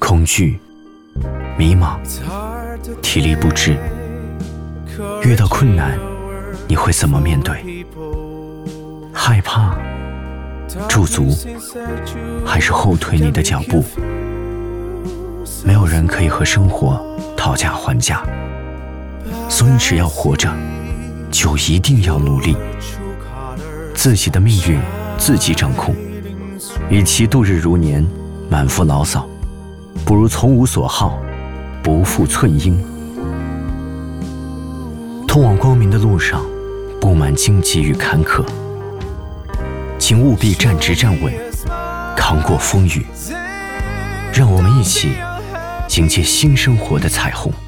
恐惧、迷茫、体力不支。遇到困难，你会怎么面对？害怕、驻足，还是后退你的脚步？没有人可以和生活讨价还价，所以只要活着，就一定要努力。自己的命运自己掌控，与其度日如年，满腹牢骚，不如从无所好，不负寸阴。通往光明的路上，布满荆棘与坎坷，请务必站直站稳，扛过风雨。让我们一起迎接新生活的彩虹。